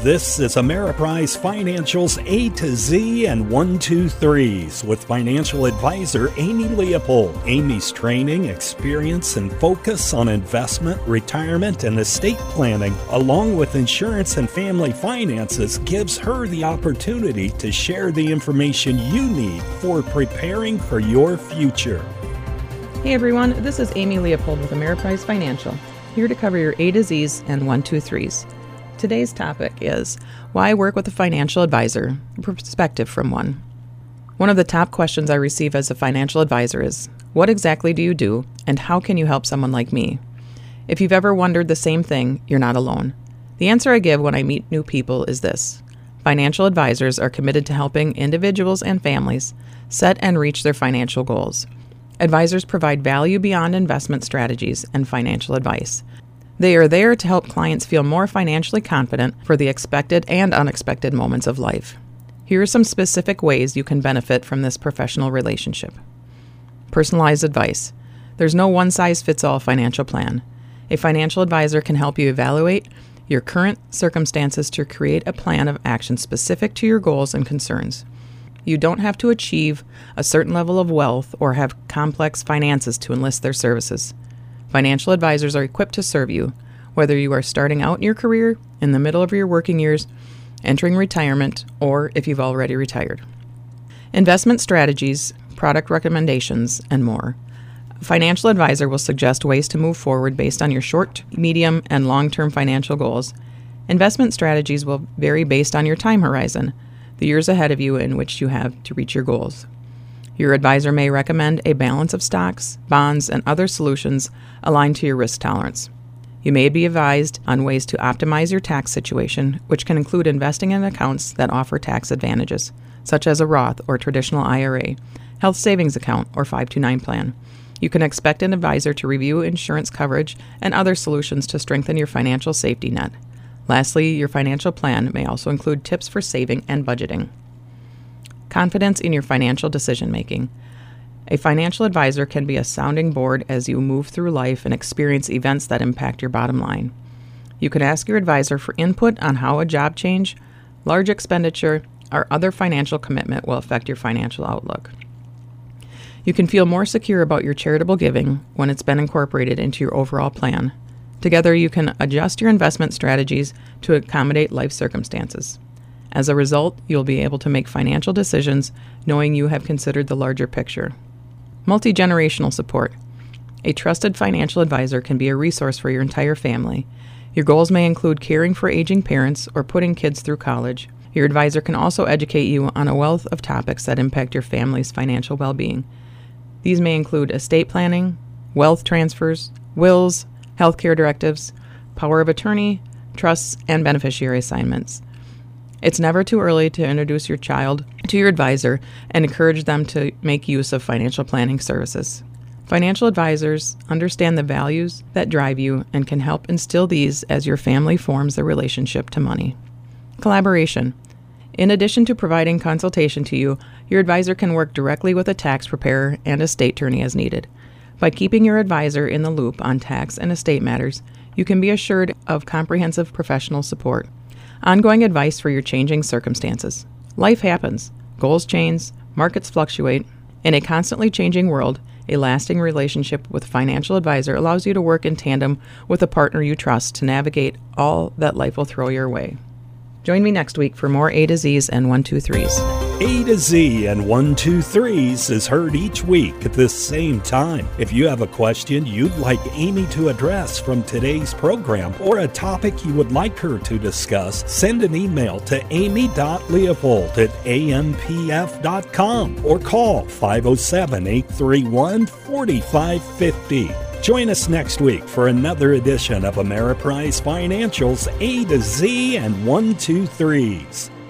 This is Ameriprise Financial's A to Z and 1, 2, 3s with financial advisor Amy Leopold. Amy's training, experience, and focus on investment, retirement, and estate planning, along with insurance and family finances, gives her the opportunity to share the information you need for preparing for your future. Hey everyone, this is Amy Leopold with Ameriprise Financial, here to cover your A to Z's and 1, 2, 3s. Today's topic is why work with a financial advisor, a perspective from one. One of the top questions I receive as a financial advisor is, what exactly do you do and how can you help someone like me? If you've ever wondered the same thing, you're not alone. The answer I give when I meet new people is this. Financial advisors are committed to helping individuals and families set and reach their financial goals. Advisors provide value beyond investment strategies and financial advice. They are there to help clients feel more financially confident for the expected and unexpected moments of life. Here are some specific ways you can benefit from this professional relationship. Personalized advice. There's no one-size-fits-all financial plan. A financial advisor can help you evaluate your current circumstances to create a plan of action specific to your goals and concerns. You don't have to achieve a certain level of wealth or have complex finances to enlist their services. Financial advisors are equipped to serve you, whether you are starting out in your career, in the middle of your working years, entering retirement, or if you've already retired. Investment strategies, product recommendations, and more. A financial advisor will suggest ways to move forward based on your short, medium, and long-term financial goals. Investment strategies will vary based on your time horizon, the years ahead of you in which you have to reach your goals. Your advisor may recommend a balance of stocks, bonds, and other solutions aligned to your risk tolerance. You may be advised on ways to optimize your tax situation, which can include investing in accounts that offer tax advantages, such as a Roth or traditional IRA, health savings account, or 529 plan. You can expect an advisor to review insurance coverage and other solutions to strengthen your financial safety net. Lastly, your financial plan may also include tips for saving and budgeting. Confidence in your financial decision-making. A financial advisor can be a sounding board as you move through life and experience events that impact your bottom line. You can ask your advisor for input on how a job change, large expenditure, or other financial commitment will affect your financial outlook. You can feel more secure about your charitable giving when it's been incorporated into your overall plan. Together, you can adjust your investment strategies to accommodate life circumstances. As a result, you'll be able to make financial decisions knowing you have considered the larger picture. Multi-generational support. A trusted financial advisor can be a resource for your entire family. Your goals may include caring for aging parents or putting kids through college. Your advisor can also educate you on a wealth of topics that impact your family's financial well-being. These may include estate planning, wealth transfers, wills, healthcare directives, power of attorney, trusts, and beneficiary assignments. It's never too early to introduce your child to your advisor and encourage them to make use of financial planning services. Financial advisors understand the values that drive you and can help instill these as your family forms their relationship to money. Collaboration. In addition to providing consultation to you, your advisor can work directly with a tax preparer and estate attorney as needed. By keeping your advisor in the loop on tax and estate matters, you can be assured of comprehensive professional support. Ongoing advice for your changing circumstances. Life happens. Goals change. Markets fluctuate. In a constantly changing world, a lasting relationship with a financial advisor allows you to work in tandem with a partner you trust to navigate all that life will throw your way. Join me next week for more A to Z's and 1, 2, 3s. A to Z and 1, 2, 3s is heard each week at this same time. If you have a question you'd like Amy to address from today's program or a topic you would like her to discuss, send an email to amy.leopold@ampf.com or call 507-831-4550. Join us next week for another edition of Ameriprise Financial's A to Z and 1, 2, 3s.